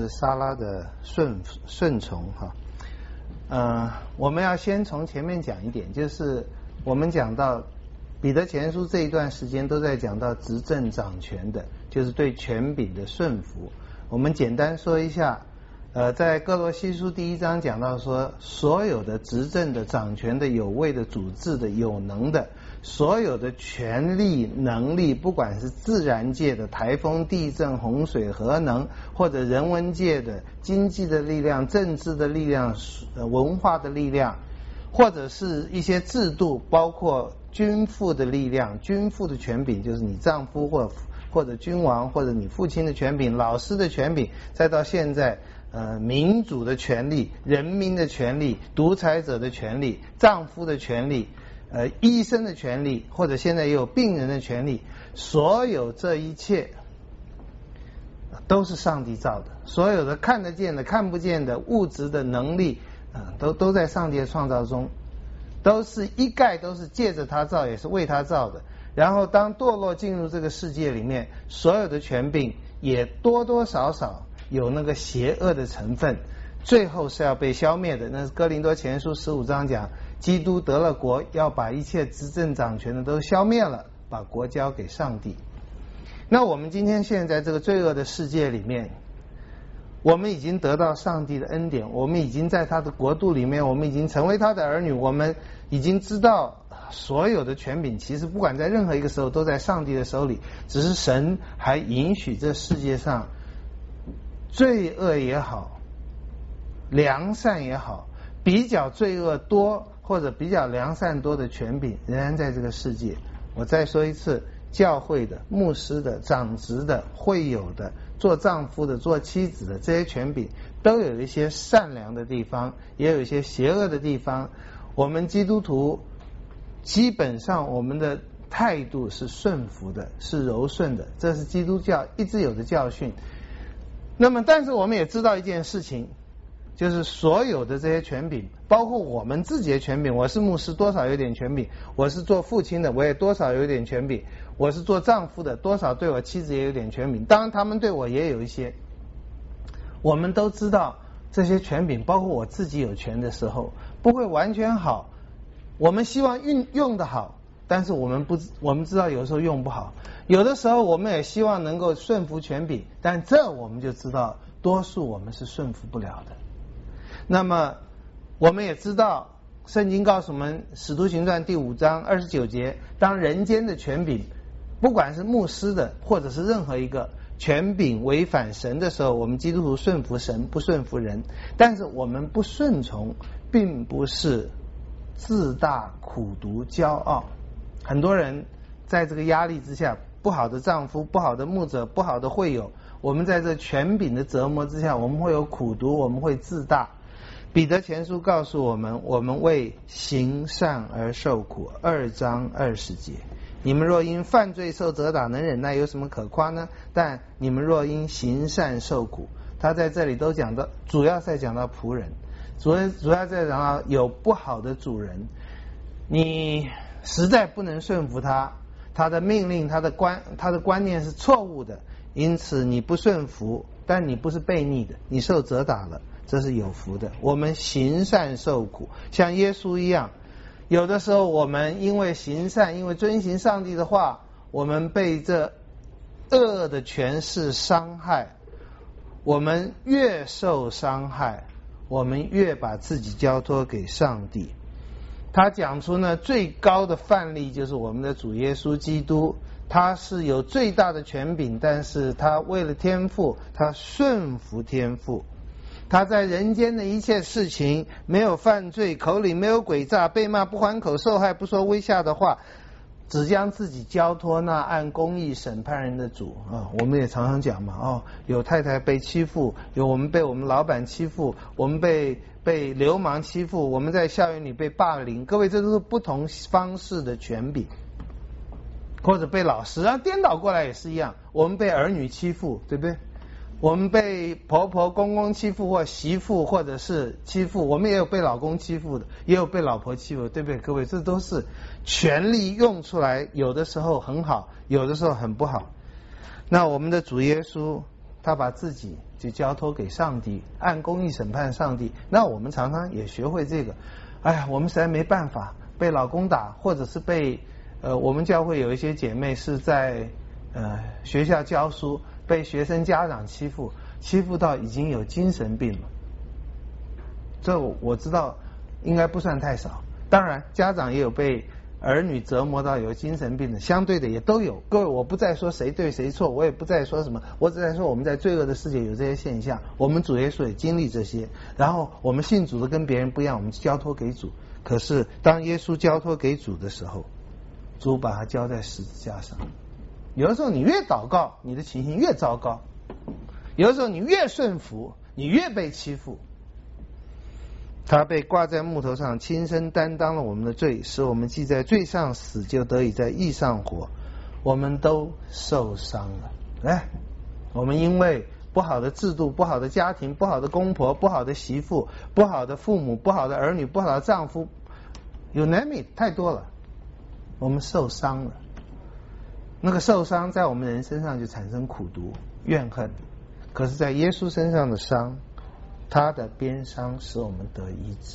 是撒拉的顺从哈。我们要先从前面讲一点，就是我们讲到彼得前书这一段时间都在讲到执政掌权的，就是对权柄的顺服。我们简单说一下，在哥罗西书第1章讲到说，所有的执政的、掌权的、有位的、主治的、有能的，所有的权力能力，不管是自然界的台风、地震、洪水、核能，或者人文界的经济的力量、政治的力量、文化的力量，或者是一些制度，包括君父的力量，君父的权柄就是你丈夫或者君王或者你父亲的权柄，老师的权柄，再到现在民主的权利、人民的权利、独裁者的权利、丈夫的权利、医生的权利，或者现在也有病人的权利，所有这一切都是上帝造的，所有的看得见的、看不见的物质的能力，都在上帝的创造中，都是一概都是借着他造，也是为他造的。然后当堕落进入这个世界里面，所有的权柄也多多少少有那个邪恶的成分，最后是要被消灭的。那是哥林多前书15章讲，基督得了国，要把一切执政掌权的都消灭了，把国交给上帝。那我们今天现在这个罪恶的世界里面，我们已经得到上帝的恩典，我们已经在他的国度里面，我们已经成为他的儿女，我们已经知道所有的权柄其实不管在任何一个时候都在上帝的手里，只是神还允许这世界上罪恶也好，良善也好，比较罪恶多或者比较良善多的权柄仍然在这个世界。我再说一次，教会的、牧师的、长职的、会友的、做丈夫的、做妻子的，这些权柄都有一些善良的地方，也有一些邪恶的地方。我们基督徒基本上我们的态度是顺服的，是柔顺的，这是基督教一直有的教训。那么但是我们也知道一件事情，就是所有的这些权柄，包括我们自己的权柄，我是牧师多少有点权柄，我是做父亲的我也多少有点权柄，我是做丈夫的多少对我妻子也有点权柄，当然他们对我也有一些。我们都知道这些权柄，包括我自己有权的时候不会完全好，我们希望用得好，但是我们知道有时候用不好，有的时候我们也希望能够顺服权柄，但这我们就知道多数我们是顺服不了的。那么我们也知道圣经告诉我们使徒行传第5章29节，当人间的权柄，不管是牧师的或者是任何一个权柄违反神的时候，我们基督徒顺服神不顺服人。但是我们不顺从并不是自大苦毒骄傲。很多人在这个压力之下，不好的丈夫、不好的牧者、不好的会友，我们在这权柄的折磨之下，我们会有苦毒，我们会自大。彼得前书告诉我们，我们为行善而受苦，2章20节。你们若因犯罪受责打能忍耐，有什么可夸呢？但你们若因行善受苦，他在这里都讲到，主要在讲到仆人，主要在讲到有不好的主人，你实在不能顺服他，他的命令、他的观念是错误的，因此你不顺服，但你不是悖逆的，你受责打了，这是有福的。我们行善受苦，像耶稣一样，有的时候我们因为行善，因为遵行上帝的话，我们被这恶的权势伤害，我们越受伤害，我们越把自己交托给上帝。他讲出呢最高的范例就是我们的主耶稣基督，他是有最大的权柄，但是他为了天父，他顺服天父。他在人间的一切事情，没有犯罪，口里没有诡诈，被骂不还口，受害不说威吓的话，只将自己交托那按公义审判人的主啊。我们也常常讲嘛，有太太被欺负，有我们被我们老板欺负，我们被流氓欺负，我们在校园里被霸凌，各位这都是不同方式的权柄，或者被老师颠倒过来也是一样，我们被儿女欺负，对不对？我们被婆婆公公欺负，或媳妇或者是欺负，我们也有被老公欺负的，也有被老婆欺负，对不对？各位，这都是权力用出来，有的时候很好，有的时候很不好。那我们的主耶稣他把自己就交托给上帝，按公义审判上帝。那我们常常也学会这个，哎呀，我们实在没办法，被老公打，或者是被我们教会有一些姐妹是在学校教书，被学生家长欺负到已经有精神病了。这我知道应该不算太少，当然家长也有被儿女折磨到有精神病的，相对的也都有。各位，我不再说谁对谁错，我也不再说什么，我只在说我们在罪恶的世界有这些现象，我们主耶稣也经历这些，然后我们信主的跟别人不一样，我们交托给主。可是当耶稣交托给主的时候，主把他交在十字架上。有的时候你越祷告，你的情形越糟糕；有的时候你越顺服，你越被欺负。他被挂在木头上，亲身担当了我们的罪，使我们既在罪上死，就得以在义上活。我们都受伤了，我们因为不好的制度、不好的家庭、不好的公婆、不好的媳妇、不好的父母、不好的儿女、不好的丈夫， you name it， 太多了，我们受伤了。那个受伤在我们人身上就产生苦毒、怨恨，可是在耶稣身上的伤，他的鞭伤使我们得医治。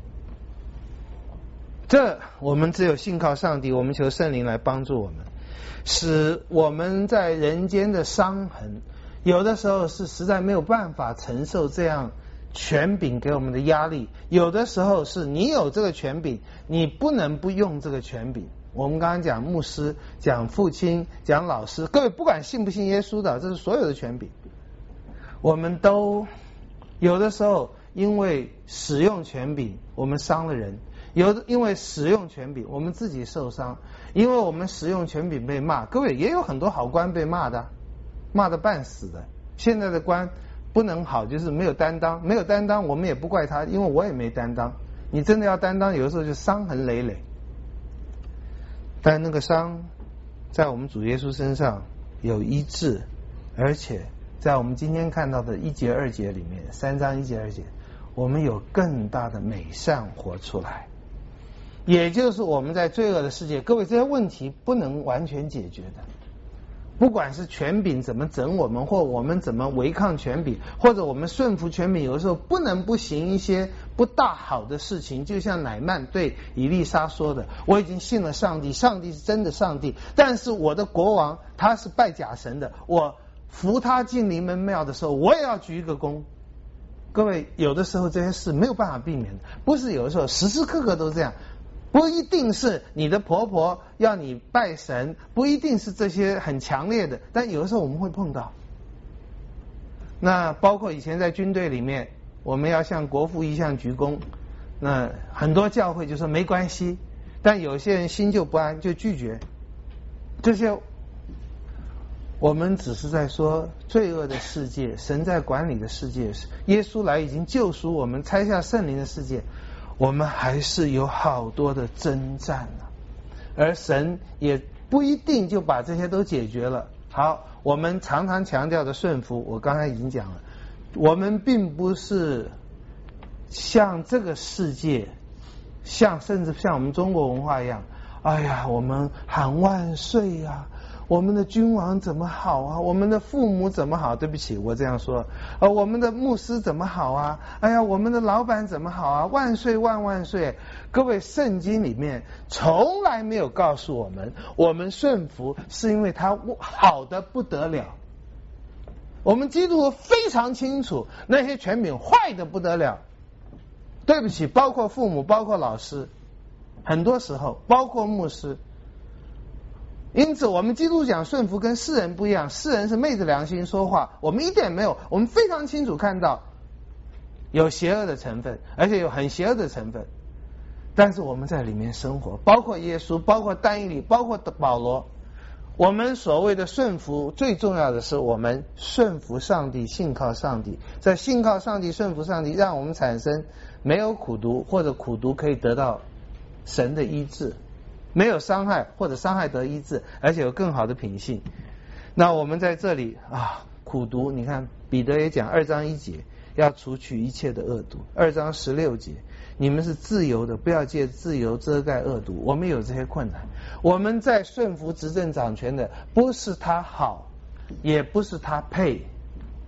这我们只有信靠上帝，我们求圣灵来帮助我们，使我们在人间的伤痕，有的时候是实在没有办法承受这样权柄给我们的压力，有的时候是你有这个权柄，你不能不用这个权柄。我们刚刚讲牧师、讲父亲、讲老师，各位不管信不信耶稣的，这是所有的权柄，我们都有的时候因为使用权柄我们伤了人，因为使用权柄我们自己受伤，因为我们使用权柄被骂。各位，也有很多好官被骂的，骂得半死的。现在的官不能好，就是没有担当，没有担当我们也不怪他，因为我也没担当。你真的要担当，有的时候就伤痕累累。但那个伤在我们主耶稣身上有医治，而且在我们今天看到的1节2节里面，3章1节2节，我们有更大的美善活出来。也就是我们在罪恶的世界，各位，这些问题不能完全解决的，不管是权柄怎么整我们，或我们怎么违抗权柄，或者我们顺服权柄，有的时候不能不行一些不大好的事情。就像乃縵对以利沙说的，我已经信了上帝，上帝是真的上帝，但是我的国王他是拜假神的，我扶他进临门庙的时候，我也要鞠一个躬。各位，有的时候这些事没有办法避免的，不是有的时候时时刻刻都这样，不一定是你的婆婆要你拜神，不一定是这些很强烈的，但有的时候我们会碰到。那包括以前在军队里面，我们要向国父遗像鞠躬，那很多教会就说没关系，但有些人心就不安，就拒绝。这些我们只是在说罪恶的世界，神在管理的世界，耶稣来已经救赎我们，拆下圣灵的世界，我们还是有好多的征战啊，而神也不一定就把这些都解决了。好，我们常常强调的顺服，我刚才已经讲了，我们并不是像这个世界，甚至像我们中国文化一样，哎呀，我们喊万岁啊，我们的君王怎么好啊，我们的父母怎么好，对不起我这样说，我们的牧师怎么好啊，哎呀，我们的老板怎么好啊，万岁万万岁。各位，圣经里面从来没有告诉我们，我们顺服是因为他好的不得了。我们基督徒非常清楚，那些权柄坏的不得了。对不起，包括父母，包括老师，很多时候包括牧师。因此我们基督徒讲顺服跟世人不一样，世人是昧着良心说话，我们一点没有，我们非常清楚看到有邪恶的成分，而且有很邪恶的成分，但是我们在里面生活，包括耶稣，包括但以理，包括保罗。我们所谓的顺服，最重要的是我们顺服上帝，信靠上帝，在信靠上帝顺服上帝，让我们产生没有苦毒，或者苦毒可以得到神的医治，没有伤害，或者伤害得医治，而且有更好的品性。那我们在这里苦毒，你看彼得也讲2章1节要除去一切的恶毒，2章16节你们是自由的，不要借自由遮盖恶毒。我们有这些困难，我们在顺服执政掌权的，不是他好，也不是他配，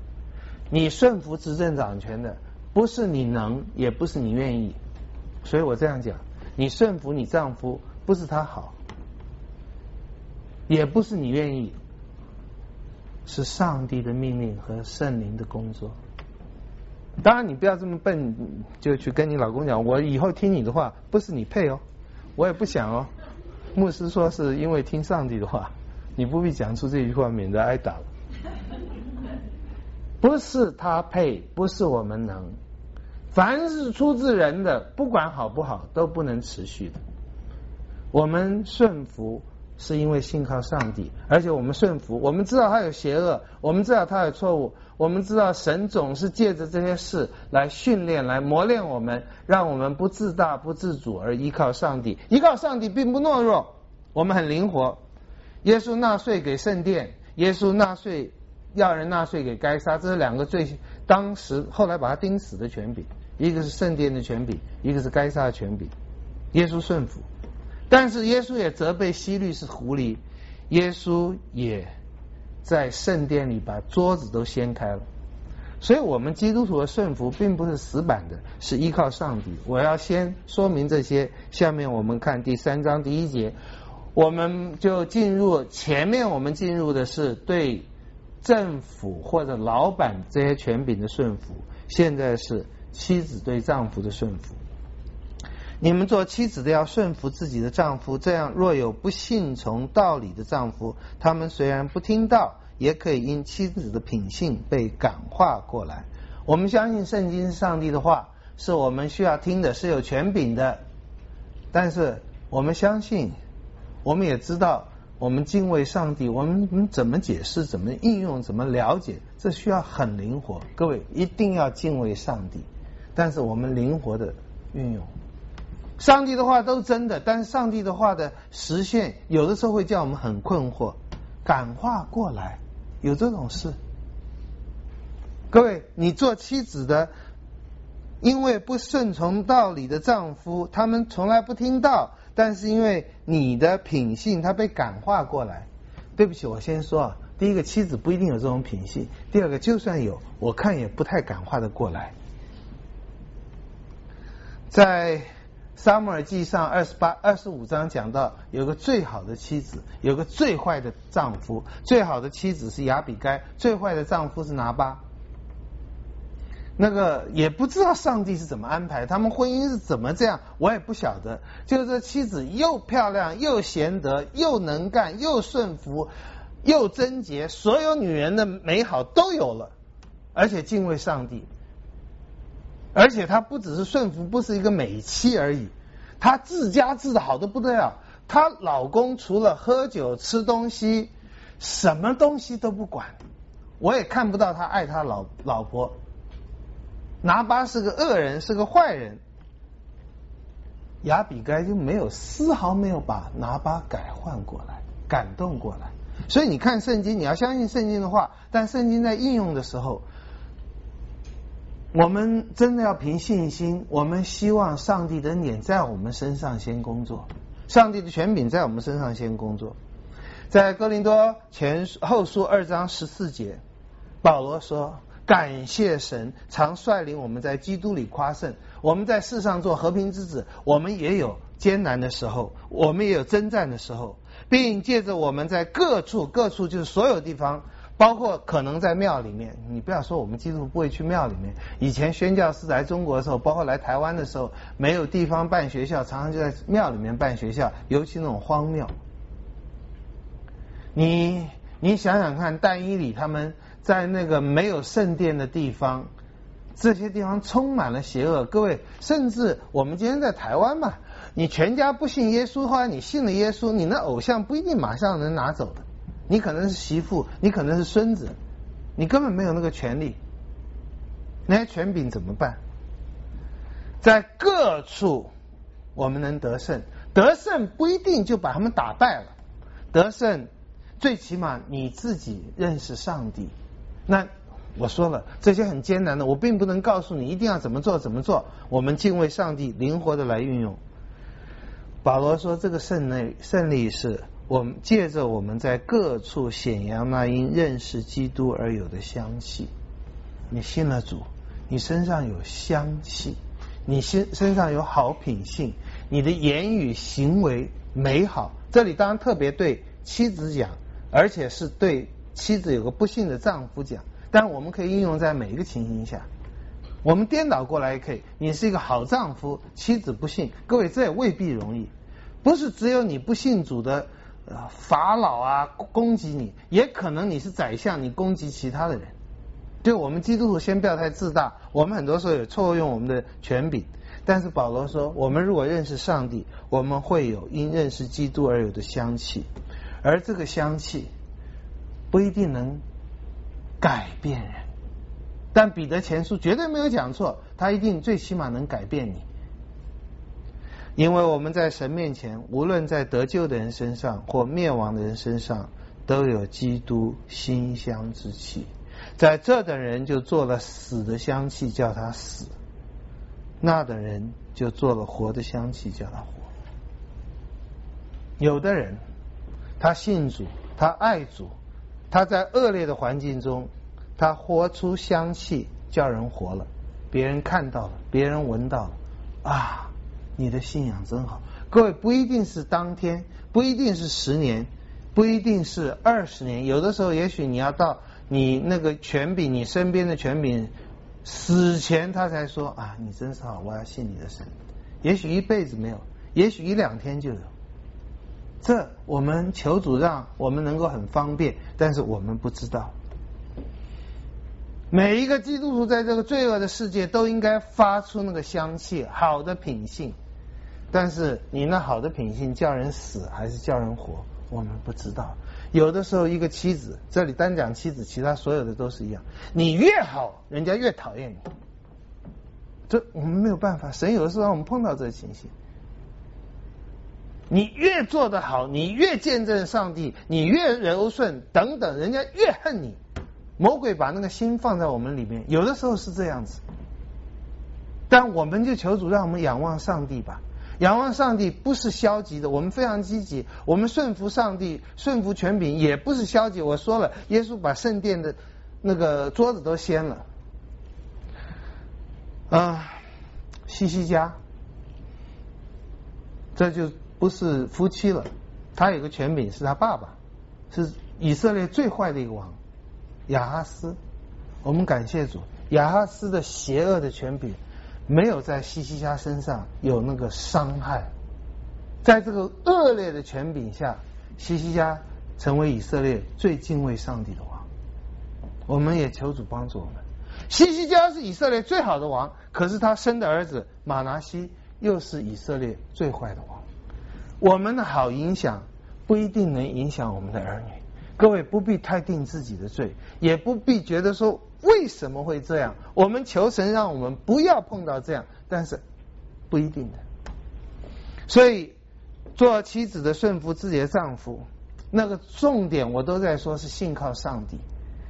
你顺服执政掌权的，不是你能，也不是你愿意。所以我这样讲，你顺服你丈夫，不是他好，也不是你愿意，是上帝的命令和圣灵的工作。当然你不要这么笨，就去跟你老公讲，我以后听你的话，不是你配哦，我也不想哦。牧师说是因为听上帝的话，你不必讲出这句话，免得挨打。不是他配，不是我们能。凡是出自人的，不管好不好，都不能持续的。我们顺服是因为信靠上帝，而且我们顺服，我们知道他有邪恶，我们知道他有错误，我们知道神总是借着这些事来训练、来磨练我们，让我们不自大、不自主，而依靠上帝。依靠上帝并不懦弱，我们很灵活。耶稣纳税给圣殿，耶稣纳税要人纳税给该撒，这是两个最当时后来把他钉死的权柄，一个是圣殿的权柄，一个是该撒的权柄。耶稣顺服，但是耶稣也责备希律是狐狸，耶稣也在圣殿里把桌子都掀开了。所以我们基督徒的顺服并不是死板的，是依靠上帝。我要先说明这些，下面我们看第3章第1节，我们就进入前面，我们进入的是对政府或者老板这些权柄的顺服，现在是妻子对丈夫的顺服。你们做妻子的要顺服自己的丈夫，这样若有不信从道理的丈夫，他们虽然不听道，也可以因妻子的品性被感化过来。我们相信圣经是上帝的话，是我们需要听的，是有权柄的，但是我们相信，我们也知道，我们敬畏上帝，我们怎么解释、怎么应用、怎么了解，这需要很灵活。各位一定要敬畏上帝，但是我们灵活的运用。上帝的话都真的，但是上帝的话的实现有的时候会叫我们很困惑，感化过来，有这种事。各位，你做妻子的，因为不顺从道理的丈夫，他们从来不听道，但是因为你的品性他被感化过来。对不起，我先说啊，第一个，妻子不一定有这种品性，第二个，就算有，我看也不太感化的过来。在撒母耳记上25章讲到，有个最好的妻子，有个最坏的丈夫。最好的妻子是亚比该，最坏的丈夫是拿巴。那个也不知道上帝是怎么安排，他们婚姻是怎么这样，我也不晓得。就是这妻子又漂亮，又贤德，又能干，又顺服，又贞洁，所有女人的美好都有了，而且敬畏上帝。而且她不只是顺服，不是一个美妻而已，她治家治得好得不得了。她老公除了喝酒吃东西，什么东西都不管。我也看不到他爱他老婆。拿巴是个恶人，是个坏人，亚比该就没有丝毫没有把拿巴改换过来，感动过来。所以你看圣经，你要相信圣经的话，但圣经在应用的时候，我们真的要凭信心，我们希望上帝的恩典在我们身上先工作，上帝的权柄在我们身上先工作。在哥林多后书2章14节，保罗说，感谢神常率领我们在基督里夸胜。我们在世上做和平之子，我们也有艰难的时候，我们也有征战的时候，并借着我们在各处就是所有地方，包括可能在庙里面。你不要说我们基督徒不会去庙里面，以前宣教士来中国的时候，包括来台湾的时候，没有地方办学校，常常就在庙里面办学校，尤其那种荒庙。你想想看，但以理他们在那个没有圣殿的地方，这些地方充满了邪恶。各位，甚至我们今天在台湾嘛，你全家不信耶稣，后来你信了耶稣，你那偶像不一定马上能拿走的，你可能是媳妇，你可能是孙子，你根本没有那个权利。那些权柄怎么办？在各处我们能得胜，得胜不一定就把他们打败了，得胜最起码你自己认识上帝。那我说了，这些很艰难的，我并不能告诉你一定要怎么做，我们敬畏上帝，灵活的来运用。保罗说，这个胜利是我们借着我们在各处显扬那因认识基督而有的香气。 你信了主，你身上有香气，你身上有好品性，你的言语行为美好。这里当然特别对妻子讲，而且是对妻子有个不幸的丈夫讲，但我们可以应用在每一个情形下。我们颠倒过来也可以，你是一个好丈夫，妻子不信，各位这也未必容易，不是只有你不信主的法老啊攻击你，也可能你是宰相，你攻击其他的人。就我们基督徒先不要太自大，我们很多时候也错用我们的权柄，但是保罗说，我们如果认识上帝，我们会有因认识基督而有的香气，而这个香气不一定能改变人，但彼得前书绝对没有讲错，他一定最起码能改变你。因为我们在神面前，无论在得救的人身上或灭亡的人身上，都有基督馨香之气。在这等人就做了死的香气，叫他死；那等人就做了活的香气，叫他活。有的人他信主，他爱主，他在恶劣的环境中，他活出香气，叫人活了，别人看到了，别人闻到了，啊，你的信仰真好。各位，不一定是当天，不一定是10年，不一定是20年，有的时候也许你要到你那个权柄，你身边的权柄死前他才说啊，你真是好，我要信你的神。也许一辈子没有，也许1-2天就有。这我们求主让我们能够很方便，但是我们不知道。每一个基督徒在这个罪恶的世界都应该发出那个香气，好的品性。但是你那好的品性叫人死还是叫人活，我们不知道。有的时候一个妻子，这里单讲妻子，其他所有的都是一样，你越好人家越讨厌你，这我们没有办法，神有的时候让我们碰到这个情形。你越做得好，你越见证上帝，你越柔顺等等，人家越恨你。魔鬼把那个心放在我们里面，有的时候是这样子，但我们就求主让我们仰望上帝吧。仰望上帝不是消极的，我们非常积极，我们顺服上帝，顺服权柄也不是消极。我说了，耶稣把圣殿的那个桌子都掀了。西西家这就不是夫妻了，他有个权柄是他爸爸，是以色列最坏的一个王亚哈斯。我们感谢主，亚哈斯的邪恶的权柄没有在西西家身上有那个伤害。在这个恶劣的权柄下，西西家成为以色列最敬畏上帝的王。我们也求主帮助我们。西西家是以色列最好的王，可是他生的儿子马拿西又是以色列最坏的王。我们的好影响不一定能影响我们的儿女。各位不必太定自己的罪，也不必觉得说为什么会这样。我们求神让我们不要碰到这样，但是不一定的。所以做妻子的顺服自己的丈夫，那个重点我都在说是信靠上帝。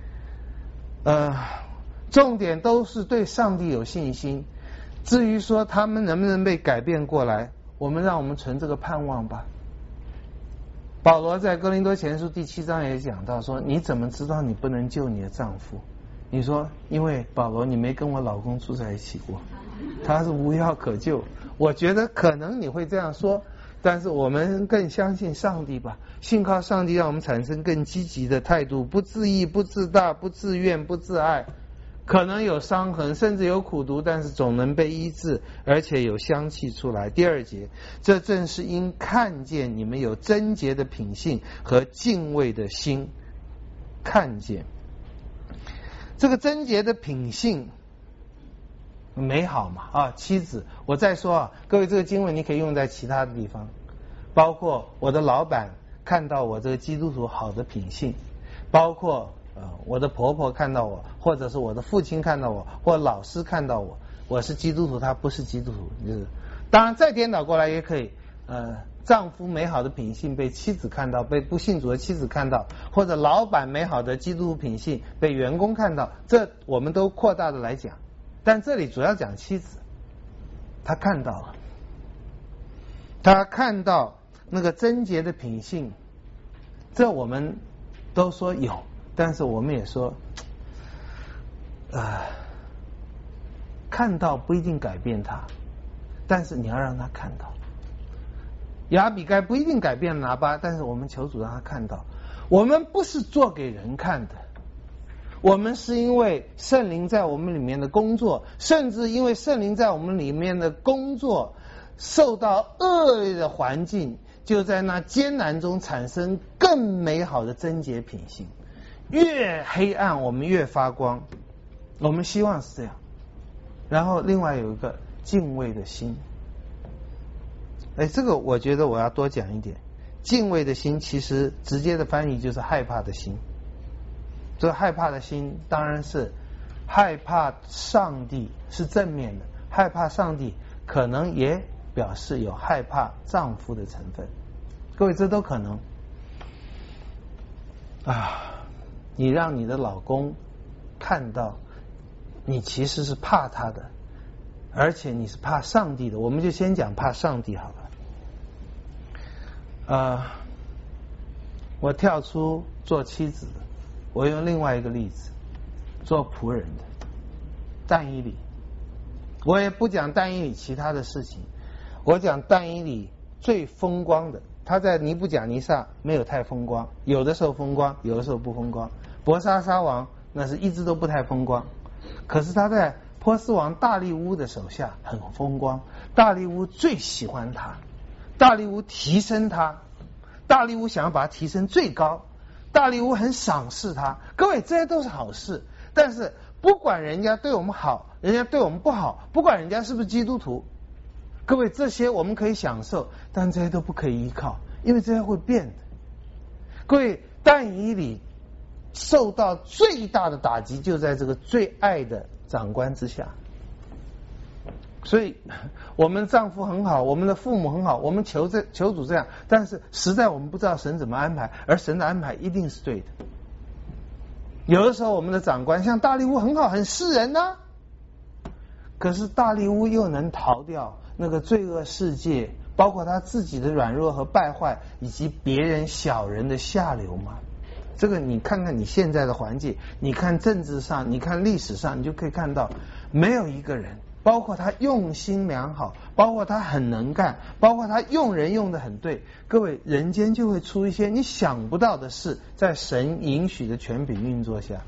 重点都是对上帝有信心。至于说他们能不能被改变过来，我们存这个盼望吧。保罗在哥林多前书第7章也讲到说，你怎么知道你不能救你的丈夫？你说因为保罗你没跟我老公住在一起过，他是无药可救。我觉得可能你会这样说，但是我们更相信上帝吧，信靠上帝让我们产生更积极的态度，不自义，不自大，不自怨，不自爱。可能有伤痕，甚至有苦毒，但是总能被医治，而且有香气出来。第2节，这正是因看见你们有贞洁的品性和敬畏的心。看见这个贞洁的品性美好嘛妻子，我再说各位这个经文你可以用在其他的地方，包括我的老板看到我这个基督徒好的品性，包括我的婆婆看到我，或者是我的父亲看到我，或老师看到我是基督徒，他不是基督徒。就是当然再颠倒过来也可以，丈夫美好的品性被妻子看到，被不信主的妻子看到，或者老板美好的基督徒品性被员工看到，这我们都扩大的来讲。但这里主要讲妻子，她看到了，她看到那个贞洁的品性，这我们都说有，但是我们也说看到不一定改变他，但是你要让他看到。亚比该不一定改变拿巴，但是我们求主让他看到，我们不是做给人看的，我们是因为圣灵在我们里面的工作，甚至因为圣灵在我们里面的工作受到恶劣的环境，就在那艰难中产生更美好的贞洁品性。越黑暗我们越发光，我们希望是这样。然后另外有一个敬畏的心，这个我觉得我要多讲一点。敬畏的心其实直接的翻译就是害怕的心。这害怕的心当然是害怕上帝，是正面的。害怕上帝可能也表示有害怕丈夫的成分，各位这都可能你让你的老公看到你其实是怕他的，而且你是怕上帝的。我们就先讲怕上帝好了。我跳出做妻子的，我用另外一个例子，做仆人的但以理。我也不讲但以理其他的事情，我讲但以理最风光的。他在尼布甲尼撒没有太风光，有的时候风光，有的时候不风光。伯沙撒王那是一直都不太风光，可是他在波斯王大利乌的手下很风光。大利乌最喜欢他，大利乌提升他，大利乌想要把他提升最高，大利乌很赏识他。各位，这些都是好事，但是不管人家对我们好，人家对我们不好，不管人家是不是基督徒，各位，这些我们可以享受，但这些都不可以依靠，因为这些会变的。各位，但以理受到最大的打击就在这个最爱的长官之下。所以我们丈夫很好，我们的父母很好，我们求主这样，但是实在我们不知道神怎么安排，而神的安排一定是对的。有的时候我们的长官像大利乌很好，很识人啊，可是大利乌又能逃掉那个罪恶世界，包括他自己的软弱和败坏，以及别人小人的下流吗？这个你看看你现在的环境，你看政治上，你看历史上，你就可以看到，没有一个人，包括他用心良好，包括他很能干，包括他用人用得很对，各位，人间就会出一些你想不到的事，在神允许的权柄运作下。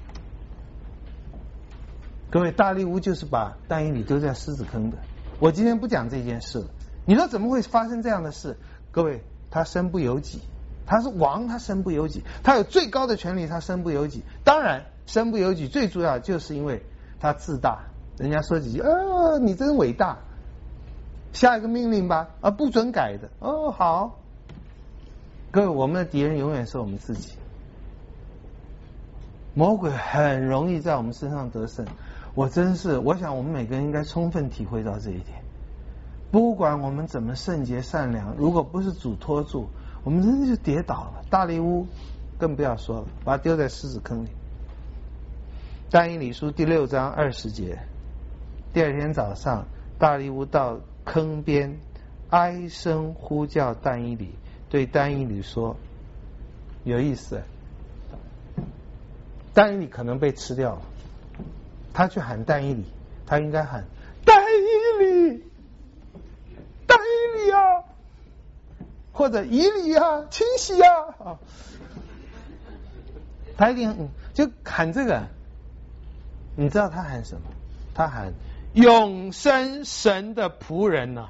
各位，大利乌就是把但以理丢在狮子坑的。我今天不讲这件事了，你说怎么会发生这样的事？各位，他身不由己，他是王，他身不由己，他有最高的权利，他身不由己。当然身不由己最主要就是因为他自大，人家说几句你真伟大，下一个命令吧，不准改的。好。各位，我们的敌人永远是我们自己，魔鬼很容易在我们身上得胜。我想我们每个人应该充分体会到这一点。不管我们怎么圣洁善良，如果不是主拖住，我们真的就跌倒了。大利乌更不要说了，把他丢在狮子坑里。但以理书第6章20节，第二天早上，大利乌到坑边哀声呼叫但以理，对但以理说，有意思，但以理可能被吃掉了，他去喊但以理，他应该喊但以理，但以理啊，或者以理啊，清洗啊，他一定就喊这个。你知道他喊什么？他喊永生神的仆人啊。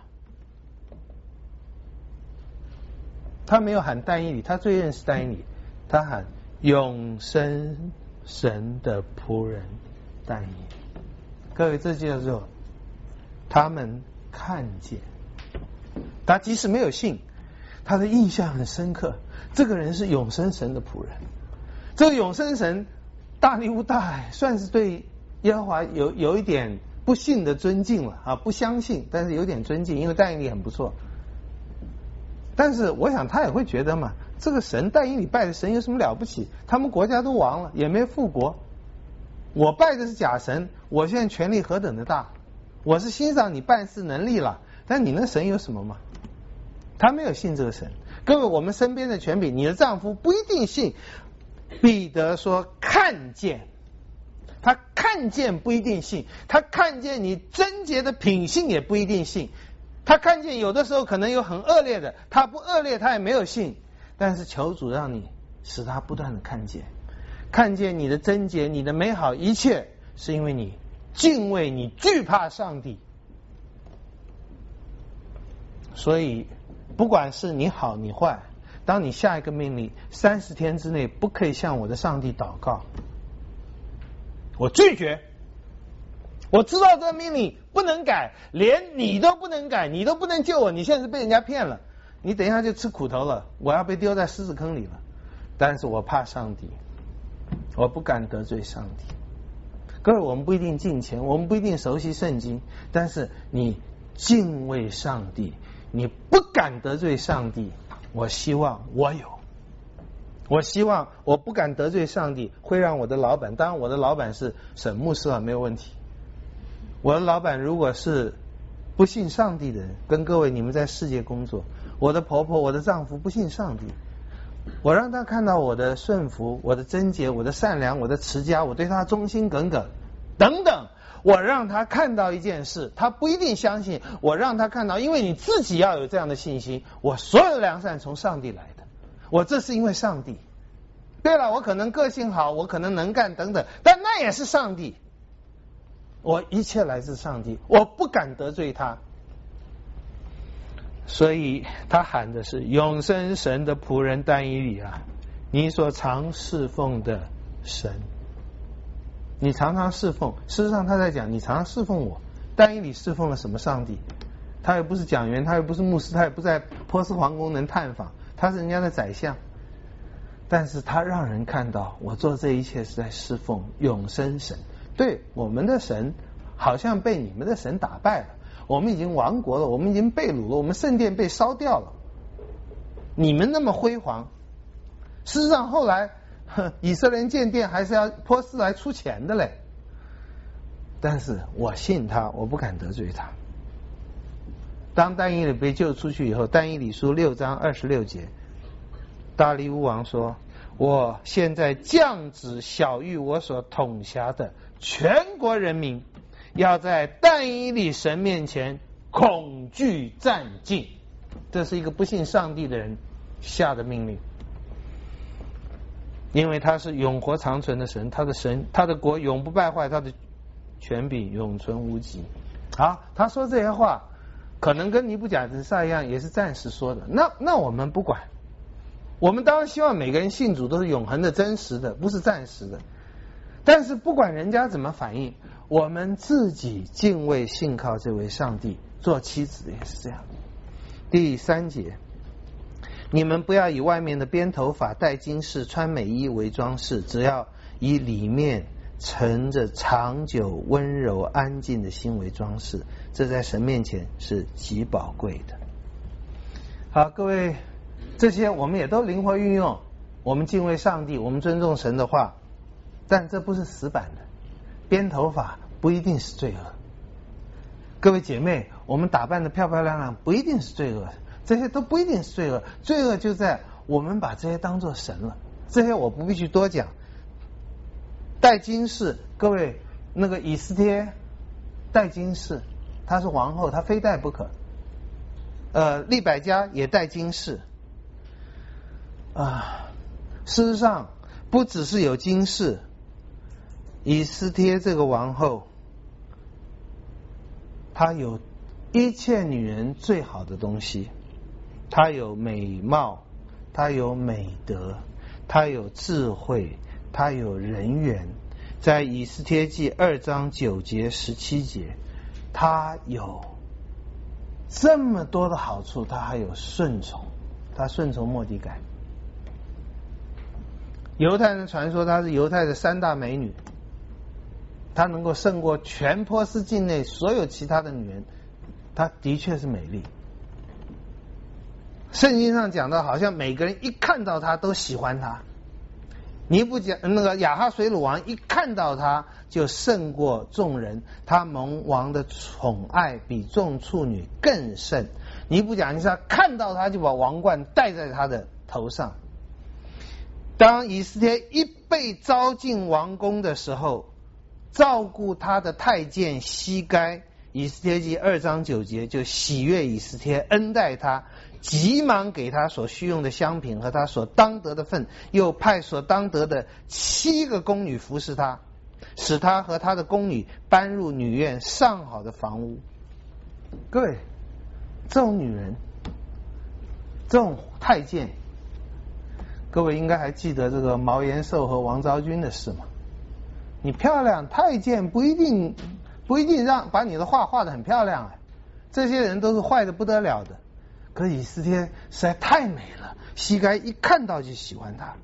他没有喊但以理，他最认识但以理，他喊永生神的仆人但以理。各位，这叫做他们看见，他即使没有信，他的印象很深刻，这个人是永生神的仆人。这个永生神大利乌大海算是对耶和华有一点不信的尊敬了不相信，但是有点尊敬，因为但以理很不错。但是我想他也会觉得嘛，这个神但以理拜的神有什么了不起？他们国家都亡了，也没复国，我拜的是假神，我现在权力何等的大，我是欣赏你办事能力了，但你那神有什么吗？他没有信这个神。各位，我们身边的权柄，你的丈夫不一定信。彼得说看见， 他看见不一定信，他看见你贞洁的品性也不一定信，他看见有的时候可能有很恶劣的，他不恶劣他也没有信，但是求主让你使他不断的看见，看见你的贞洁，你的美好，一切是因为你敬畏，你惧怕上帝。所以不管是你好你坏，当你下一个命令30天之内不可以向我的上帝祷告，我拒绝。我知道这个命令不能改，连你都不能改，你都不能救我，你现在是被人家骗了，你等一下就吃苦头了，我要被丢在狮子坑里了。但是我怕上帝，我不敢得罪上帝。各位，我们不一定敬虔，我们不一定熟悉圣经，但是你敬畏上帝，你不敢得罪上帝。我希望我有，我希望我不敢得罪上帝，会让我的老板，当然我的老板是沈牧师啊，没有问题。我的老板如果是不信上帝的人，跟各位你们在世界工作，我的婆婆我的丈夫不信上帝，我让他看到我的顺服，我的贞洁，我的善良，我的持家，我对他忠心耿耿等等，我让他看到一件事，他不一定相信，我让他看到，因为你自己要有这样的信心，我所有的良善从上帝来的，我这是因为上帝。对了，我可能个性好，我可能能干等等，但那也是上帝，我一切来自上帝，我不敢得罪他。所以他喊的是永生神的仆人但以理啊，你所常侍奉的神，你常常侍奉。事实上他在讲你常常侍奉我。但以理侍奉了什么上帝？他又不是讲员，他又不是牧师，他也不在波斯皇宫能探访，他是人家的宰相，但是他让人看到我做这一切是在侍奉永生神。对，我们的神好像被你们的神打败了，我们已经亡国了，我们已经被掳了，我们圣殿被烧掉了，你们那么辉煌。事实上后来以色列人建殿还是要波斯来出钱的嘞，但是我信他，我不敢得罪他。当但以理被救出去以后，但以理书6章26节，大利乌王说，我现在降旨晓谕我所统辖的全国人民，要在但以理神面前恐惧战兢。这是一个不信上帝的人下的命令，因为他是永活长存的神，他的神，他的国永不败坏，他的权柄永存无极。好，他说这些话可能跟尼布甲尼撒一样，也是暂时说的，那我们不管，我们当然希望每个人信主都是永恒的真实的，不是暂时的。但是不管人家怎么反应，我们自己敬畏信靠这位上帝，做妻子的也是这样。第3节，你们不要以外面的编头发、戴金饰、穿美衣为装饰，只要以里面盛着长久温柔安静的心为装饰，这在神面前是极宝贵的。好，各位，这些我们也都灵活运用，我们敬畏上帝，我们尊重神的话，但这不是死板的。编头发不一定是罪恶，各位姐妹，我们打扮得漂漂亮亮不一定是罪恶，这些都不一定是罪恶，罪恶就在我们把这些当作神了。这些我不必去多讲。戴金饰，各位，那个以斯帖戴金饰，她是皇后，她非戴不可。利百加也戴金饰啊。事实上不只是有金饰，以斯帖这个王后，她有一切女人最好的东西，她有美貌，她有美德，她有智慧，她有人缘。在以斯帖记2章9节17节，她有这么多的好处，她还有顺从，她顺从末底改。犹太人传说她是犹太的3大美女，她能够胜过全波斯境内所有其他的女人，她的确是美丽。圣经上讲到，好像每个人一看到她都喜欢她。尼布甲那个亚哈水鲁王一看到她就胜过众人，他蒙王的宠爱比众处女更甚。尼布甲尼撒看到她就把王冠戴在她的头上。当以斯帖一被招进王宫的时候， 照顾他的太监西该。以斯帖记2章9节就喜悦以斯帖，恩待他，急忙给他所需用的香品和他所当得的份，又派所当得的7个宫女服侍他，使他和他的宫女搬入女院上好的房屋。各位，这种女人，这种太监，各位应该还记得这个毛延寿和王昭君的事吗？你漂亮，太监不一定让把你的画画得很漂亮这些人都是坏的不得了的。可以斯帖实在太美了，西该一看到就喜欢她，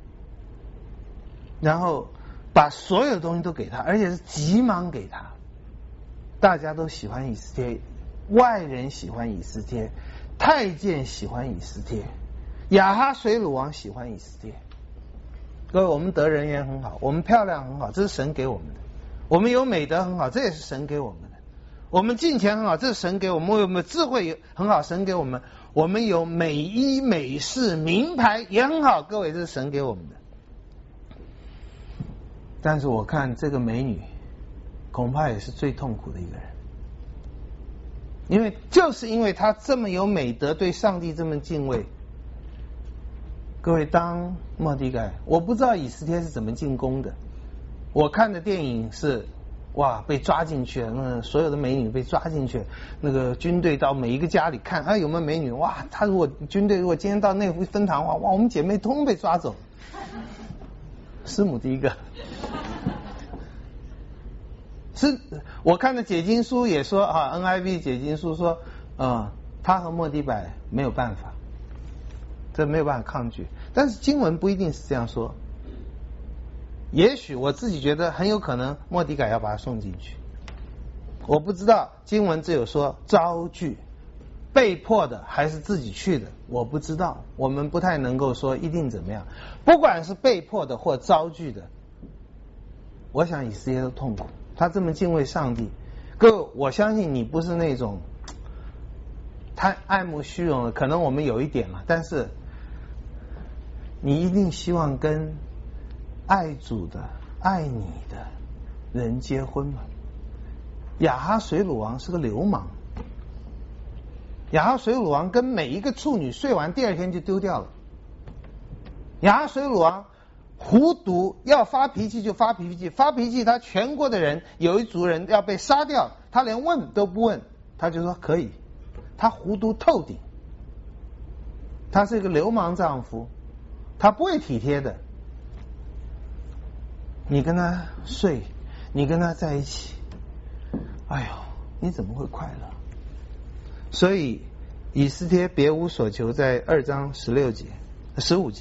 然后把所有东西都给她，而且是急忙给她。大家都喜欢以斯帖，外人喜欢以斯帖，太监喜欢以斯帖，亚哈水鲁王喜欢以斯帖。各位，我们得人缘很好，我们漂亮很好，这是神给我们的；我们有美德很好，这也是神给我们的；我们金钱很好，这是神给我们；我们智慧很好，神给我们；我们有美衣美饰名牌也很好，各位，这是神给我们的。但是我看这个美女恐怕也是最痛苦的一个人，就是因为她这么有美德，对上帝这么敬畏。各位，当末底改，我不知道以斯帖是怎么进宫的。我看的电影是，哇，被抓进去了，那所有的美女被抓进去，那个军队到每一个家里看，有没有美女？哇，军队如果今天到内湖分堂，哇，我们姐妹通被抓走。师母第一个。是我看的解经书也说NIV 解经书说，他和末底改没有办法。这没有办法抗拒，但是经文不一定是这样说。也许我自己觉得很有可能末底改要把他送进去，我不知道经文只有说招聚，被迫的还是自己去的，我不知道，我们不太能够说一定怎么样。不管是被迫的或招聚的，我想以斯帖都痛苦。他这么敬畏上帝，各位，我相信你不是那种太爱慕虚荣的，可能我们有一点了，但是你一定希望跟爱主的、爱你的人结婚吗？亚哈水鲁王是个流氓，亚哈水鲁王跟每一个处女睡完第二天就丢掉了。亚哈水鲁王狐毒，要发脾气就发脾气，发脾气他全国的人有一族人要被杀掉，他连问都不问，他就说可以。他狐毒透顶，他是一个流氓丈夫，他不会体贴的。你跟他睡，你跟他在一起，哎呦，你怎么会快乐？所以以斯帖别无所求，在2章15节。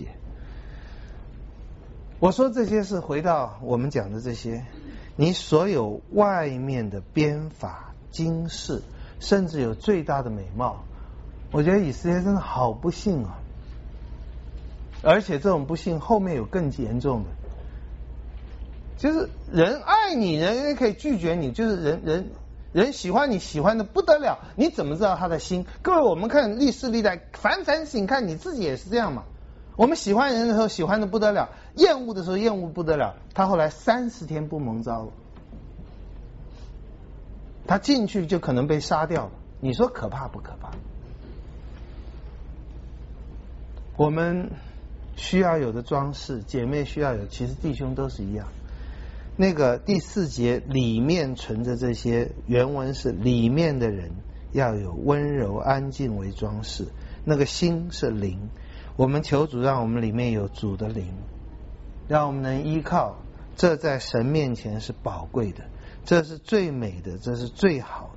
我说这些是回到我们讲的这些，你所有外面的编法经饰，甚至有最大的美貌，我觉得以斯帖真的好不幸啊！而且这种不幸后面有更严重的，就是人爱你，人可以拒绝你，就是人喜欢你，喜欢的不得了，你怎么知道他的心？各位，我们看历世历代，反省看你自己也是这样嘛。我们喜欢人的时候喜欢的不得了，厌恶的时候厌恶不得了。他后来30天不蒙召了，他进去就可能被杀掉了。你说可怕不可怕？我们需要有的装饰，姐妹需要有，其实弟兄都是一样。那个第4节里面存着这些，原文是里面的人要有温柔安静为装饰，那个心是灵。我们求主让我们里面有主的灵，让我们能依靠，这在神面前是宝贵的，这是最美的，这是最好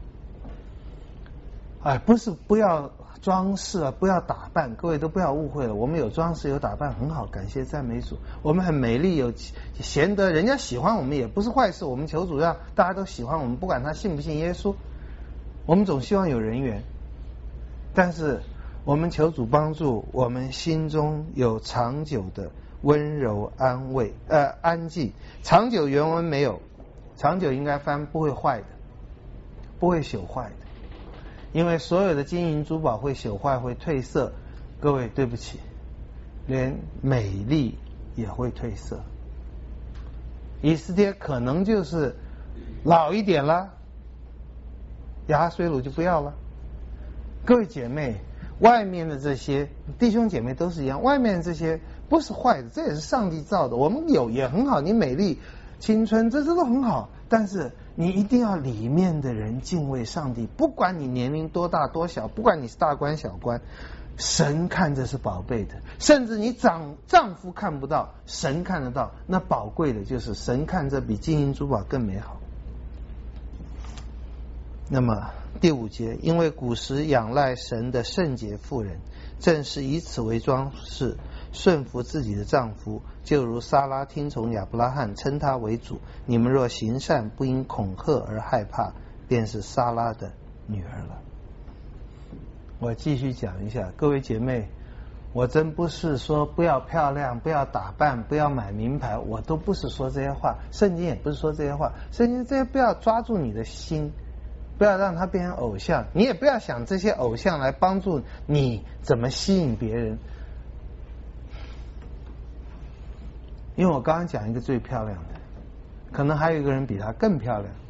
的。不是不要装饰啊，不要打扮，各位都不要误会了，我们有装饰有打扮很好，感谢赞美主，我们很美丽有贤德，人家喜欢我们也不是坏事，我们求主让大家都喜欢我们，不管他信不信耶稣，我们总希望有人缘。但是我们求主帮助我们心中有长久的温柔安静。长久原文没有，长久应该翻不会坏的，不会朽坏的，因为所有的金银珠宝会朽坏会褪色，各位对不起，连美丽也会褪色。 以斯帖可能就是老一点了，亚哈水鲁就不要了。各位姐妹，外面的这些弟兄姐妹都是一样，外面的这些不是坏的，这也是上帝造的，我们有也很好，你美丽青春这都很好，但是你一定要里面的人敬畏上帝，不管你年龄多大多小，不管你是大官小官，神看着是宝贝的，甚至你丈夫看不到，神看得到，那宝贵的就是神看着比金银珠宝更美好。那么第5节，因为古时仰赖神的圣洁妇人，正是以此为装饰，顺服自己的丈夫，就如撒拉听从亚伯拉罕，称他为主。你们若行善，不因恐吓而害怕，便是撒拉的女儿了。我继续讲一下，各位姐妹，我真不是说不要漂亮，不要打扮，不要买名牌，我都不是说这些话，圣经也不是说这些话，圣经这些不要抓住你的心，不要让它变成偶像，你也不要想这些偶像来帮助你怎么吸引别人。因为我刚刚讲一个最漂亮的，可能还有一个人比她更漂亮，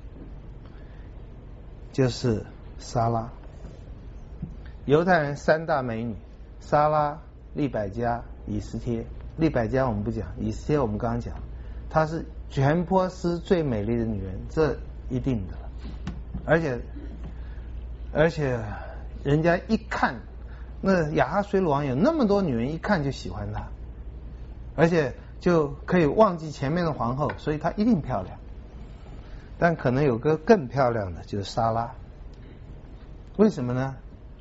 就是撒拉。犹太人3大美女，撒拉、利百加、以斯帖。利百加我们不讲，以斯帖我们刚刚讲，她是全波斯最美丽的女人，这一定的了。而且人家一看，那亚哈水鲁王有那么多女人，一看就喜欢她，而且就可以忘记前面的皇后，所以她一定漂亮。但可能有个更漂亮的，就是撒拉。为什么呢？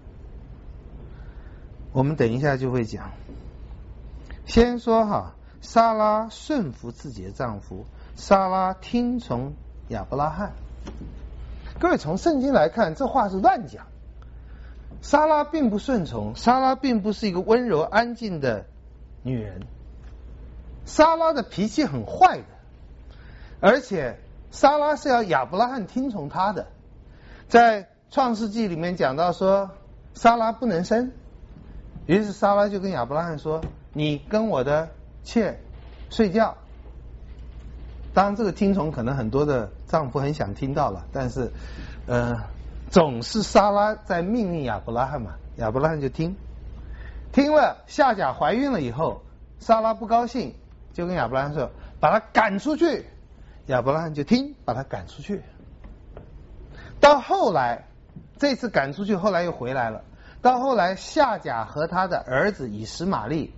我们等一下就会讲。先说撒拉顺服自己的丈夫，撒拉听从亚伯拉罕。各位从圣经来看，这话是乱讲。撒拉并不顺从，撒拉并不是一个温柔安静的女人，撒拉的脾气很坏的，而且撒拉是要亚伯拉罕听从她的。在创世纪里面讲到说，撒拉不能生，于是撒拉就跟亚伯拉罕说，你跟我的妾睡觉。当然这个听从可能很多的丈夫很想听到了，但是总是撒拉在命令亚伯拉罕嘛，亚伯拉罕就听了。夏甲怀孕了以后，撒拉不高兴，就跟亚伯拉罕说，把他赶出去。亚伯拉罕就听，把他赶出去。到后来这次赶出去，后来又回来了。到后来夏甲和他的儿子以实玛利，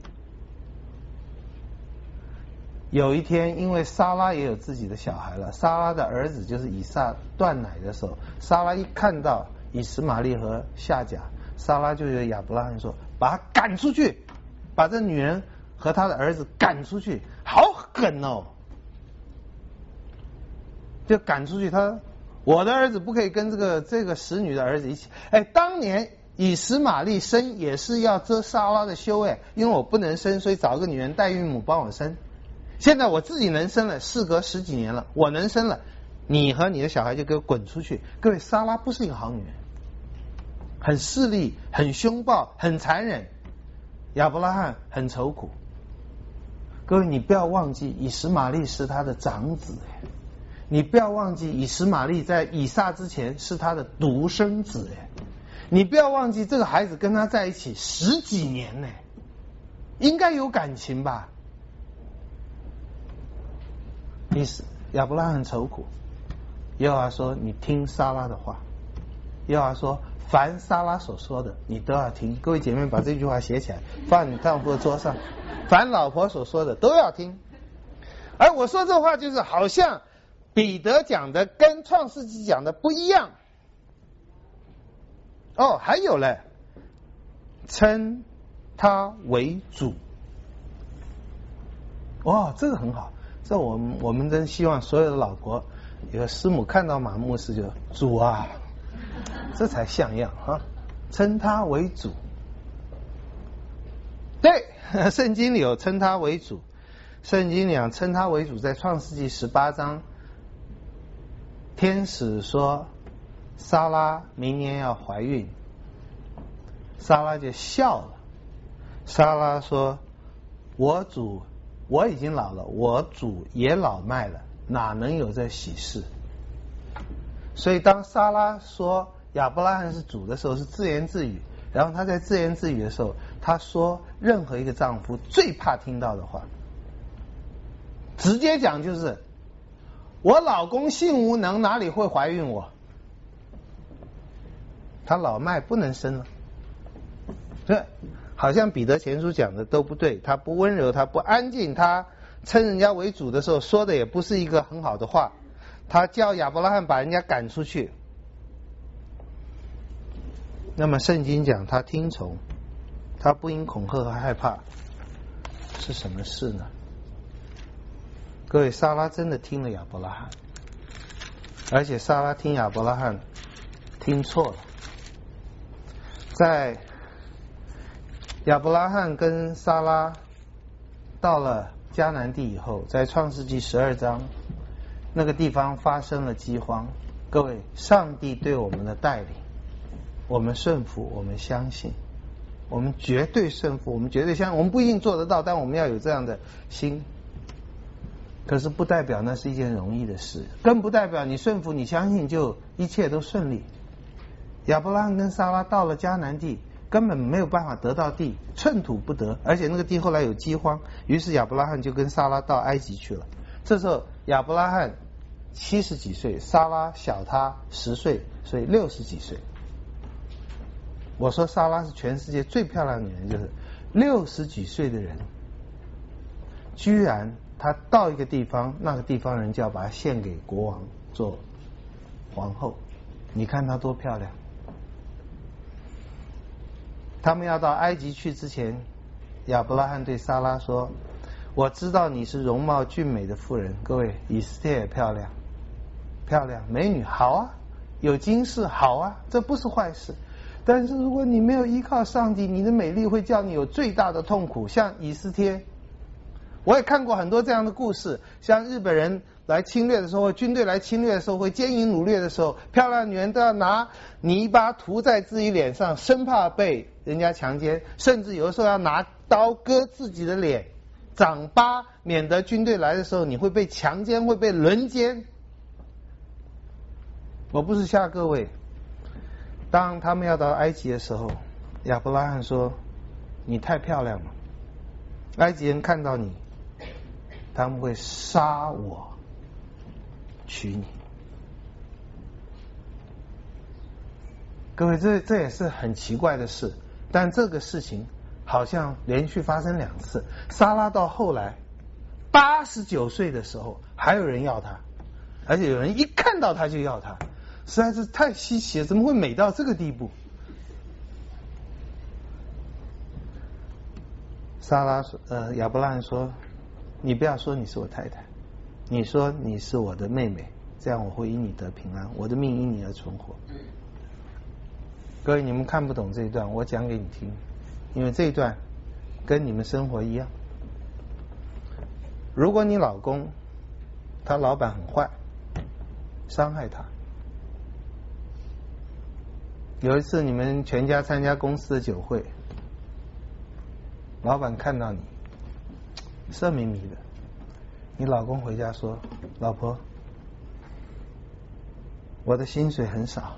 有一天因为撒拉也有自己的小孩了，撒拉的儿子就是以撒断奶的时候，撒拉一看到以实玛利和夏甲，撒拉就对亚伯拉罕说，把他赶出去，把这女人和他的儿子赶出去。好狠哦，就赶出去。我的儿子不可以跟这个使女的儿子一起。当年以实玛利生也是要遮撒拉的羞，因为我不能生，所以找个女人代孕母帮我生。现在我自己能生了，事隔10几年了，我能生了，你和你的小孩就给我滚出去。各位，撒拉不是一个好女人，很势利，很凶暴，很残忍。亚伯拉罕很愁苦。各位，你不要忘记以实玛利是他的长子，你不要忘记以实玛利在以撒之前是他的独生子，你不要忘记这个孩子跟他在一起10几年呢，应该有感情吧。亚伯拉罕很愁苦，耶和华说，你听撒拉的话。耶和华说，凡撒拉所说的你都要听。各位姐妹把这句话写起来，放你丈夫的桌上。凡老婆所说的都要听。而我说这话就是好像彼得讲的跟创世纪讲的不一样。还有嘞，称他为主。这个很好，这我们真希望所有的老婆有个师母看到马牧师就主啊，这才像样啊，称他为主。对，圣经里有称他为主，圣经里讲称他为主，在创世纪18章，天使说撒拉明年要怀孕，撒拉就笑了。撒拉说，我主我已经老了，我主也老迈了， 哪能有这喜事？所以当撒拉说亚伯拉罕是主的时候，是自言自语。然后他在自言自语的时候，他说任何一个丈夫最怕听到的话，直接讲就是我老公性无能，哪里会怀孕我？他老迈不能生了。对，好像彼得前书讲的都不对，他不温柔，他不安静，他称人家为主的时候说的也不是一个很好的话，他叫亚伯拉罕把人家赶出去。那么圣经讲他听从，他不因恐吓和害怕，是什么事呢？各位，撒拉真的听了亚伯拉罕，而且撒拉听亚伯拉罕听错了。在亚伯拉罕跟撒拉到了迦南地以后，在创世纪12章那个地方发生了饥荒。各位，上帝对我们的带领，我们顺服，我们相信，我们绝对顺服，我们绝对相信。我们不一定做得到，但我们要有这样的心。可是不代表那是一件容易的事，更不代表你顺服你相信就一切都顺利。亚伯拉罕跟撒拉到了迦南地，根本没有办法得到地，寸土不得，而且那个地后来有饥荒，于是亚伯拉罕就跟撒拉到埃及去了。这时候亚伯拉罕70几岁，撒拉小他10岁，所以60几岁。我说撒拉是全世界最漂亮的女人，就是60几岁的人，居然他到一个地方，那个地方人就要把她献给国王做皇后，你看她多漂亮。他们要到埃及去之前，亚伯拉罕对撒拉说，我知道你是容貌俊美的妇人。各位，以斯帖也漂亮，漂亮美女好啊，有金饰好啊，这不是坏事。但是如果你没有依靠上帝，你的美丽会叫你有最大的痛苦。像以斯帖，我也看过很多这样的故事，像日本人来侵略的时候，军队来侵略的时候，会奸淫掳掠的时候，漂亮女人都要拿泥巴涂在自己脸上，生怕被人家强奸，甚至有的时候要拿刀割自己的脸，长疤，免得军队来的时候你会被强奸，会被轮奸。我不是吓各位。当他们要到埃及的时候，亚伯拉罕说，你太漂亮了，埃及人看到你，他们会杀我娶你。各位，这也是很奇怪的事，但这个事情好像连续发生2次。撒拉到后来89岁的时候还有人要他，而且有人一看到他就要他，实在是太稀奇了，怎么会美到这个地步？亚伯拉罕说，你不要说你是我太太，你说你是我的妹妹，这样我会因你得平安，我的命因你而存活。各位，你们看不懂这一段，我讲给你听，因为这一段跟你们生活一样。如果你老公他老板很坏，伤害他，有一次你们全家参加公司的酒会，老板看到你色迷迷的，你老公回家说，老婆，我的薪水很少，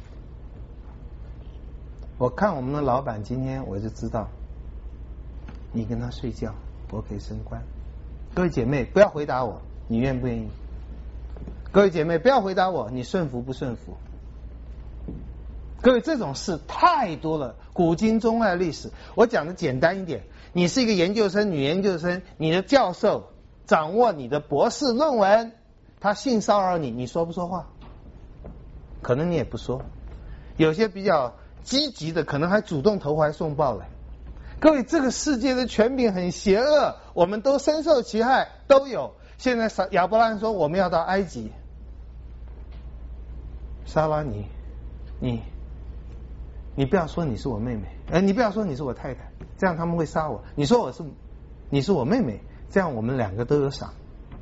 我看我们的老板今天我就知道你跟他睡觉我可以升官。各位姐妹不要回答我你愿不愿意，各位姐妹不要回答我你顺服不顺服。各位，这种事太多了，古今中外历史。我讲的简单一点，你是一个研究生，女研究生，你的教授掌握你的博士论文，他性骚扰你，你说不说话？可能你也不说。有些比较积极的，可能还主动投怀送抱来。各位，这个世界的权柄很邪恶，我们都深受其害，都有。现在亚伯拉罕说我们要到埃及，撒拉你不要说你是我妹妹，你不要说你是我太太，这样他们会杀我。你说你是我妹妹，这样我们2个都有赏。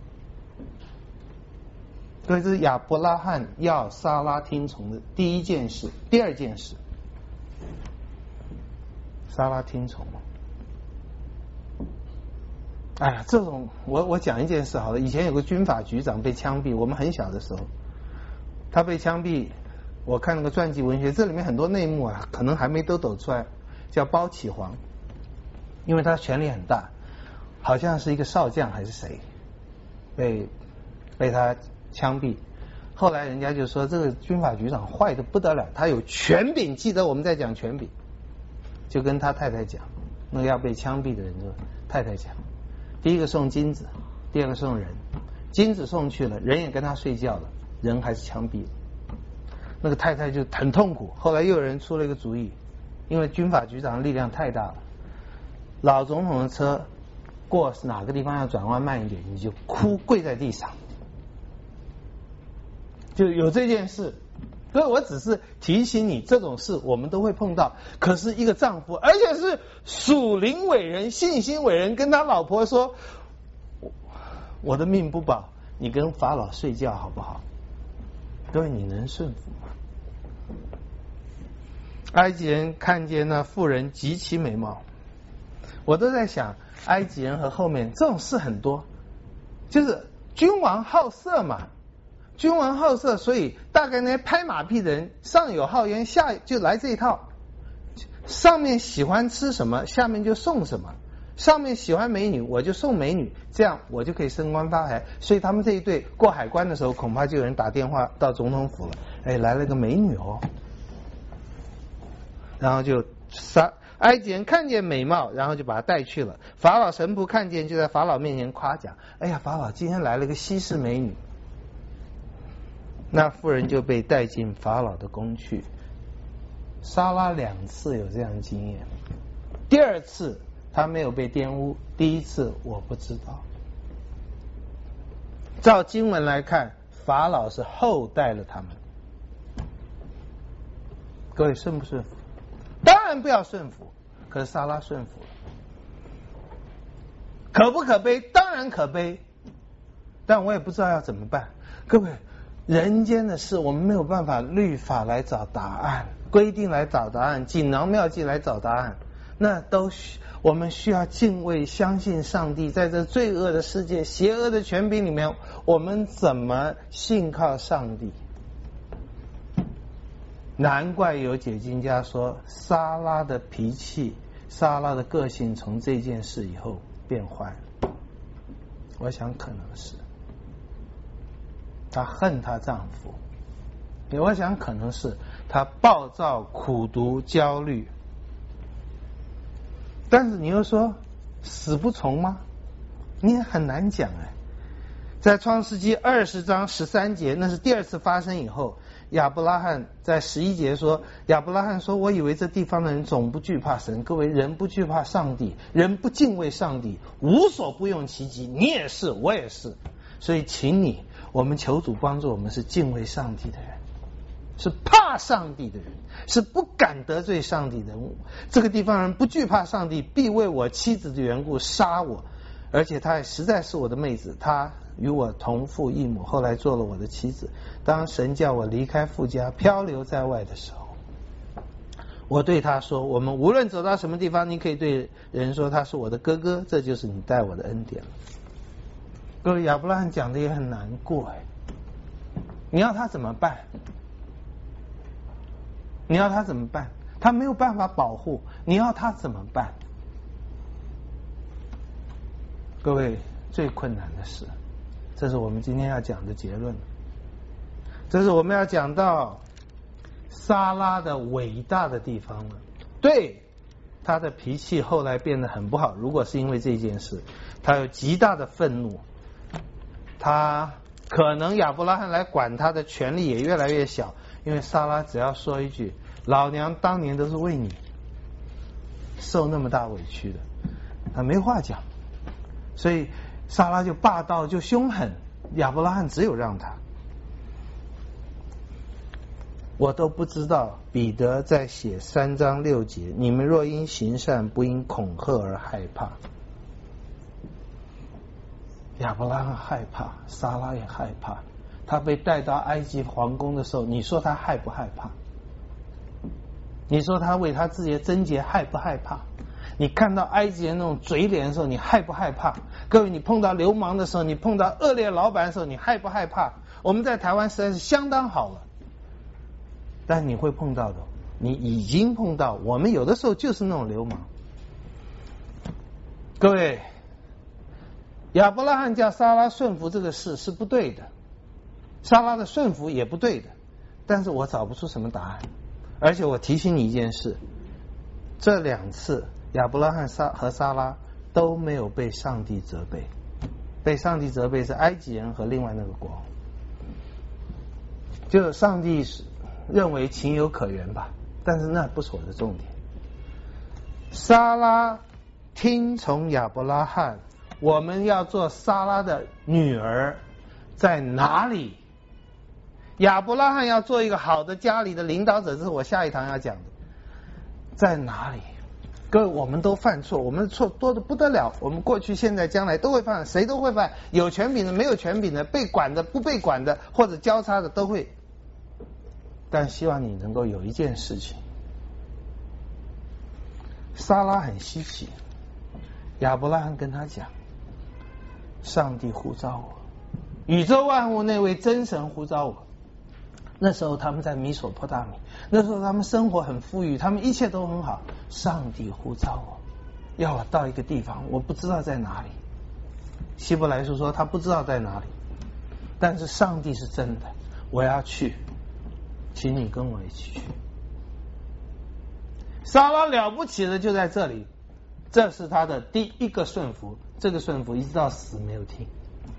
所以这是亚伯拉罕要撒拉听从的第一件事。第二件事，撒拉听从。 哎呀，这种我讲一件事好了，以前有个军法局长被枪毙，我们很小的时候，他被枪毙，我看那个传记文学，这里面很多内幕啊，可能还没都抖出来，叫包启煌，因为他权力很大，好像是一个少将还是谁，被他枪毙。后来人家就说这个军法局长坏的不得了，他有权柄，记得我们在讲权柄，就跟他太太讲，那个要被枪毙的人就太太讲，第一个送金子，第二个送人，金子送去了，人也跟他睡觉了，人还是枪毙了。那个太太就很痛苦。后来又有人出了一个主意，因为军法局长的力量太大了，老总统的车过哪个地方要转弯慢一点，你就跪在地上，就有这件事。所以我只是提醒你，这种事我们都会碰到。可是一个丈夫，而且是属灵伟人、信心伟人，跟他老婆说：“我的命不保，你跟法老睡觉好不好？”各位，你能顺服吗？埃及人看见那妇人极其美貌，我都在想，埃及人和后面这种事很多，就是君王好色嘛。君王好色，所以大概那些拍马屁的人，上有好言，下就来这一套。上面喜欢吃什么，下面就送什么。上面喜欢美女，我就送美女，这样我就可以升官发财。所以他们这一队过海关的时候，恐怕就有人打电话到总统府了，哎，来了个美女哦。然后就埃及人看见美貌，然后就把她带去了。法老神仆看见，就在法老面前夸奖：“哎呀，法老今天来了个西施美女。”那妇人就被带进法老的宫去。莎拉2次有这样的经验，第2次她没有被玷污，第1次我不知道。照经文来看，法老是厚待了他们。各位顺不顺服？当然不要顺服，可是莎拉顺服了。可不可悲？当然可悲，但我也不知道要怎么办。各位，人间的事我们没有办法律法来找答案，规定来找答案，锦囊妙计来找答案，那都我们需要敬畏相信上帝。在这罪恶的世界、邪恶的权柄里面，我们怎么信靠上帝？难怪有解经家说，莎拉的脾气、莎拉的个性从这件事以后变坏了。我想可能是她恨她丈夫，我想可能是她暴躁、苦毒、焦虑。但是你又说死不从吗？你也很难讲哎。在创世纪20章13节，那是第2次发生以后，亚伯拉罕在11节说，亚伯拉罕说，我以为这地方的人总不惧怕神。各位，人不惧怕上帝，人不敬畏上帝，无所不用其极。你也是，我也是。所以请你，我们求主帮助我们，是敬畏上帝的人，是怕上帝的人，是不敢得罪上帝的人。这个地方人不惧怕上帝，必为我妻子的缘故杀我，而且她也实在是我的妹子，她与我同父异母，后来做了我的妻子。当神叫我离开父家，漂流在外的时候，我对他说，我们无论走到什么地方，你可以对人说他是我的哥哥，这就是你待我的恩典了。各位，亚伯拉罕讲的也很难过哎，你要他怎么办？你要他怎么办？他没有办法保护，你要他怎么办？各位，最困难的是，这是我们今天要讲的结论，这是我们要讲到莎拉的伟大的地方了。对，她的脾气后来变得很不好，如果是因为这件事，她有极大的愤怒，她可能亚伯拉罕来管她的权力也越来越小，因为莎拉只要说一句，老娘当年都是为你受那么大委屈的，她没话讲，所以莎拉就霸道就凶狠，亚伯拉罕只有让他。我都不知道彼得在写3章6节，你们若因行善，不因恐吓而害怕。亚伯拉罕害怕，莎拉也害怕。他被带到埃及皇宫的时候，你说他害不害怕？你说他为他自己的贞洁害不害怕？ 你看到埃及人那种嘴脸的时候，你害不害怕？各位，你碰到流氓的时候，你碰到恶劣老板的时候，你害不害怕？我们在台湾实在是相当好了，但你会碰到的，你已经碰到，我们有的时候就是那种流氓。各位，亚伯拉罕叫撒拉顺服这个事是不对的，撒拉的顺服也不对的，但是我找不出什么答案。而且我提醒你一件事，这2次亚伯拉罕和撒拉都没有被上帝责备，被上帝责备是埃及人和另外那个国王，就上帝认为情有可原吧，但是那不是我的重点。撒拉听从亚伯拉罕，我们要做撒拉的女儿，在哪里？亚伯拉罕要做一个好的家里的领导者，这是我下一堂要讲的。在哪里？各位，我们都犯错，我们的错多的不得了，我们过去、现在、将来都会犯，谁都会犯，有权柄的、没有权柄的，被管的、不被管的，或者交叉的都会。但希望你能够有一件事情，撒拉很稀奇，亚伯拉罕跟他讲，上帝呼召我，宇宙万物那位真神呼召我。那时候他们在米索不达米，那时候他们生活很富裕，他们一切都很好。上帝呼召我，要我到一个地方，我不知道在哪里。希伯来书说他不知道在哪里，但是上帝是真的，我要去，请你跟我一起去。撒拉了不起的就在这里，这是他的第一个顺服，这个顺服一直到死没有停。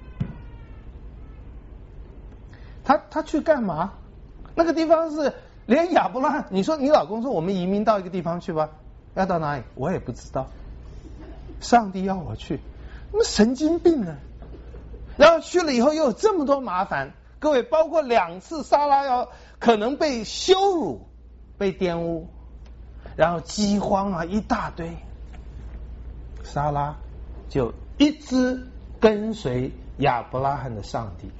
他去干嘛？那个地方是连亚伯拉罕，你说你老公说我们移民到一个地方去吧，要到哪里我也不知道，上帝要我去，那神经病呢？然后去了以后又有这么多麻烦，各位，包括2次撒拉要可能被羞辱、被玷污，然后饥荒啊一大堆，撒拉就一直跟随亚伯拉罕的上帝。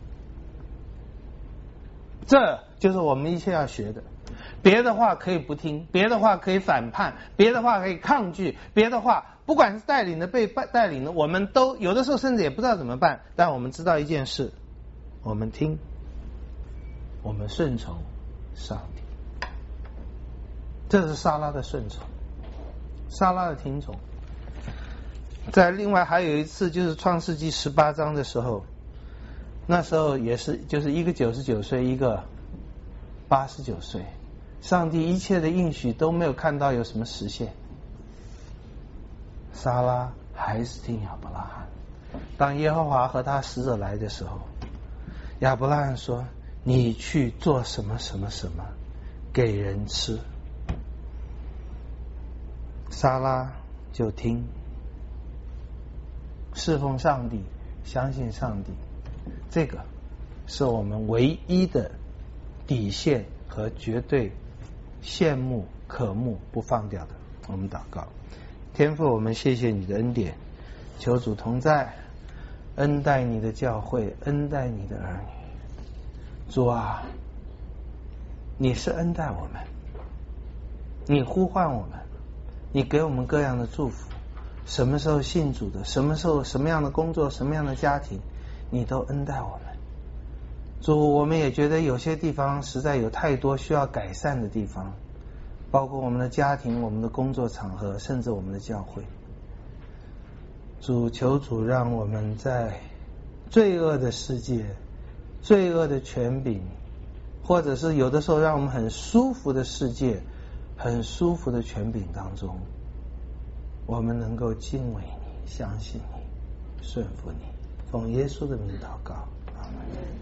这就是我们一切要学的。别的话可以不听，别的话可以反叛，别的话可以抗拒，别的话不管是带领的被带领的，我们都有的时候甚至也不知道怎么办，但我们知道一件事，我们听，我们顺从上帝。这是撒拉的顺从，撒拉的听从。在另外还有一次就是创世纪18章的时候，那时候也是就是一个99岁，一个89岁，上帝一切的应许都没有看到有什么实现，撒拉还是听亚伯拉罕。当耶和华和他使者来的时候，亚伯拉罕说，你去做什么什么什么给人吃，撒拉就听，侍奉上帝，相信上帝，这个是我们唯一的底线和绝对羡慕渴慕不放掉的。我们祷告。天父，我们谢谢你的恩典，求主同在，恩待你的教会，恩待你的儿女。主啊，你是恩待我们，你呼唤我们，你给我们各样的祝福，什么时候信主的，什么时候什么样的工作，什么样的家庭，你都恩待我们。主，我们也觉得有些地方实在有太多需要改善的地方，包括我们的家庭，我们的工作场合，甚至我们的教会。主，求主让我们在罪恶的世界，罪恶的权柄，或者是有的时候让我们很舒服的世界，很舒服的权柄当中，我们能够敬畏你，相信你，顺服你。奉耶稣的名祷告，阿们。